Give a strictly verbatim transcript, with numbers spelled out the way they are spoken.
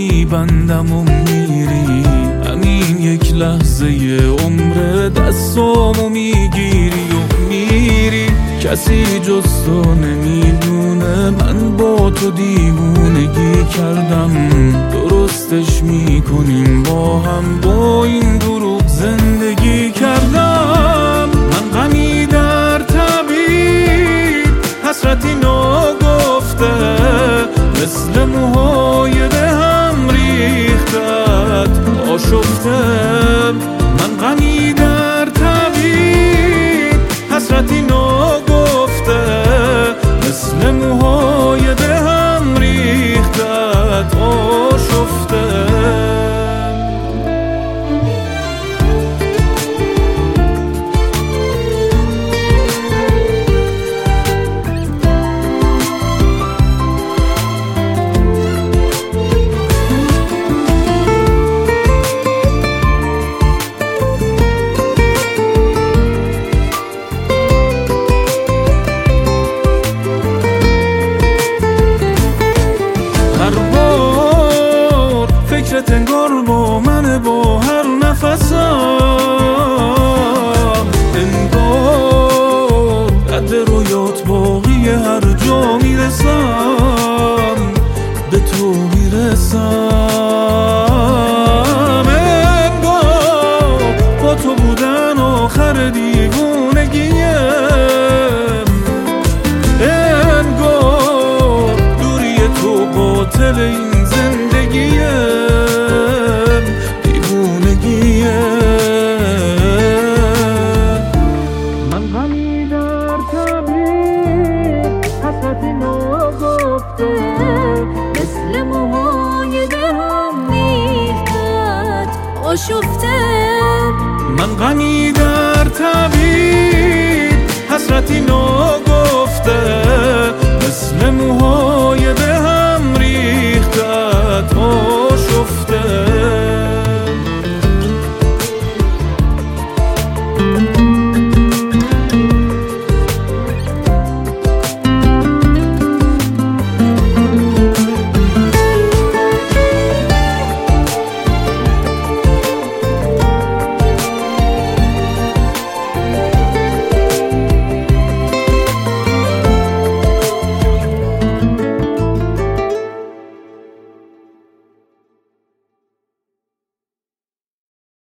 میبندم و میری، همین یک لحظه عمر دستامو میگیری و میری. کسی جز تو نمیدونه من با تو دیوونگی کردم، درستش میکنیم با هم، با این دروغ زندگی کردم. من غمی در طبیب حسرتی ناگفته، مثل موهای به هم ریختت آشفته. من غمی در طبیب حسرتی ناگفته، مثل موهای به هم ریختت آشفته. فکرت انگار با من با هر نفسم، انگار قد رویات باقی هر جا میرسم به تو میرسم. انگار با تو بودن آخر دیوونگیم، انگار دوری تو قاتل این زندگیم. مثل موهای به هم ریختت آشفته. من غمی در طبیب حسرتی ناگفته، مثل موهای